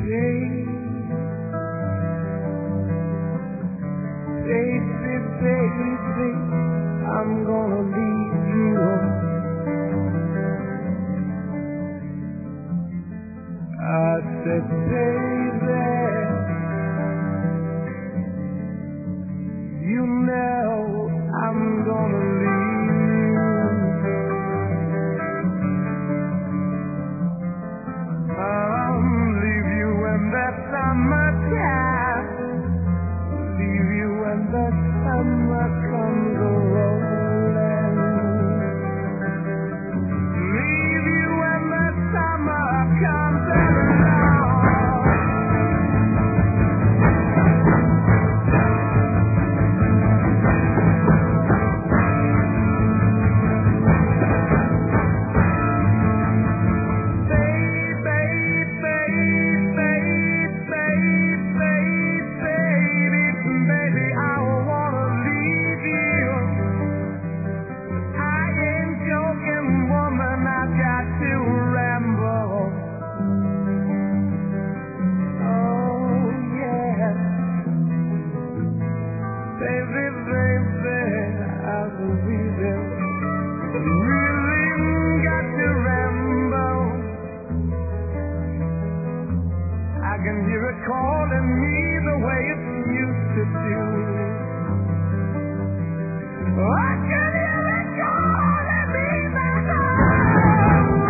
baby, I'm gonna leave you. I said, baby, you know I'm gonna leave you. I'll leave you when the summertime, leave you when the summer comes rolling, leave you when the summer comes along. Calling me the way it used to do. I can hear it calling me back home.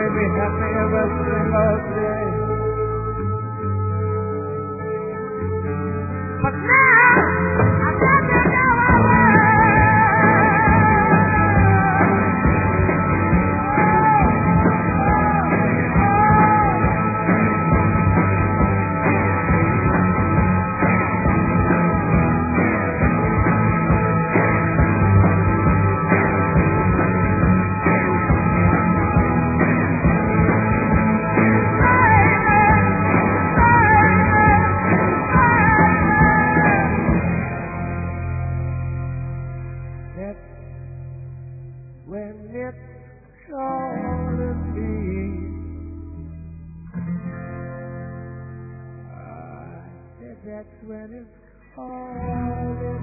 be happy every single day. But now, I got to know when it's calling me. I said that's when it's calling